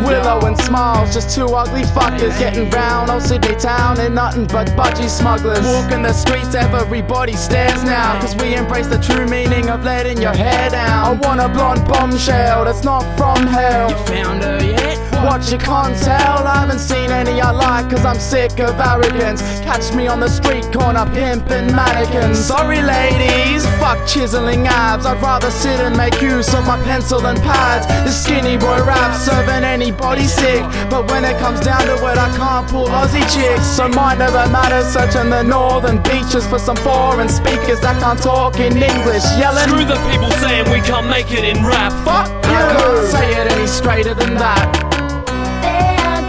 Willow and Smiles, just two ugly fuckers getting round old Sydney town in nothing but budgie smugglers. Walking the streets, everybody stares now, cause we embrace the true meaning of letting your hair down. I want a blonde bombshell that's not from hell. You found her yet? What, you can't tell? I haven't seen any I like, cause I'm sick of arrogance. Catch me on the street corner pimping mannequins. Sorry ladies, fuck chiseling abs, I'd rather sit and make use of my pencil and pads. This skinny boy rap serving anybody sick, but when it comes down to it I can't pull Aussie chicks. So mine never matters, searching the northern beaches for some foreign speakers that can't talk in English, yelling Screw the people saying we can't make it in rap. fuck you. I can't say it any straighter than that. They are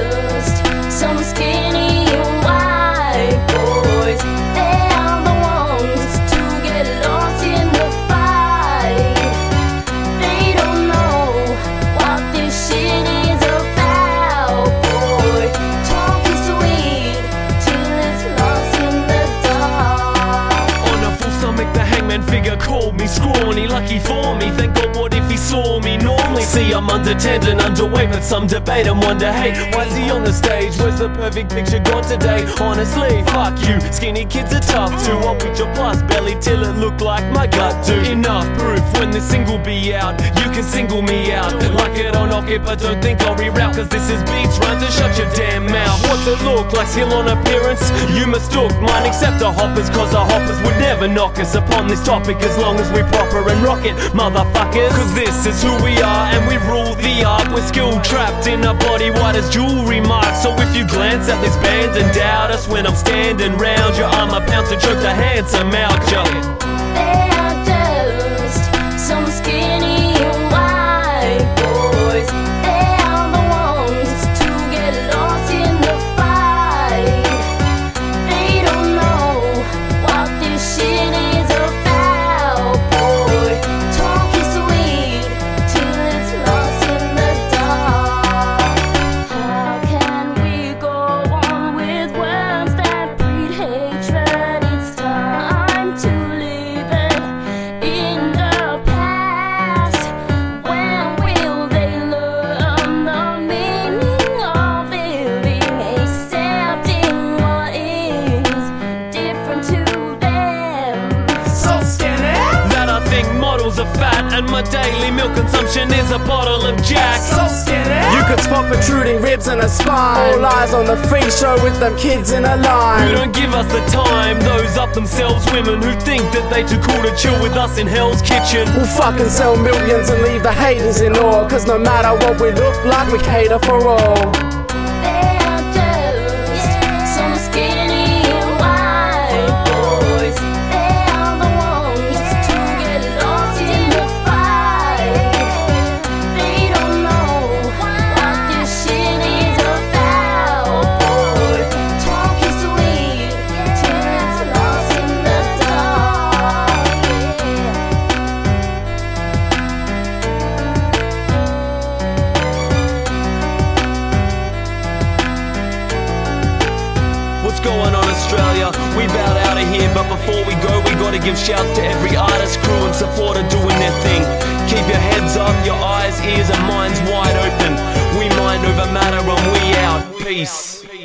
just some skinny white boys. They are the ones to get lost in the fight. They don't know what this shit is about, boy. Talk is sweet till it's lost in the dark. On a full stomach, the hangman figure called me scrawny. Lucky for me, thank God, what if he saw me normally? See, I'm under tendon, underweight, but some debate and wonder, hey, why's he on the stage? Where's the perfect picture gone today? Honestly, fuck you, skinny kids are tough too. I'll picture plus belly till it look like my gut do. Enough proof, when the single be out, you can single me out. Like it or knock it, but don't think I'll reroute, cause this is beats rhymes and shut your damn mouth. What's it look like, skill on appearance? You mistook mine, except the hoppers, cause the hoppers would never knock us upon this topic as long as we proper and rock it, motherfuckers. Cause this is who we are and we rule the art. We're skill trapped in a body white as jewelry marks. So if you glance at this band and doubt us when I'm standing round you, I'm a pounce and choke the handsome out, yo. They are just some skinny white boys. They are the ones to get lost in the fight. They don't know what this shit is about, boy. Talk is sweet till it's lost in the dark. How can we go on with words that breed hatred? It's time to leave it in the past. When will they learn the meaning of living, accepting what is different to them? So skinny, That I think models are fat and my daily milk consumption is a bottle of Jack. so skinny. You could spot protruding ribs and a spine. All eyes on the free show with them kids in a Who line. don't give us the time, those up themselves women who think that they too cool to chill with us in Hell's Kitchen. We'll fucking sell millions and leave the haters in awe, cause no matter what we look like, we cater for all. They are just some skinny white boys. They are the ones to get lost in the fight. They don't know what this shit is about, boy. Talk is sweet till it's lost in the dark. What's going on, Australia? We bowed out of here, but before we go, we gotta give shouts to every artist, crew and supporter doing their thing. Keep your heads up, your eyes, ears and minds wide open. We mind over matter and we out. Peace.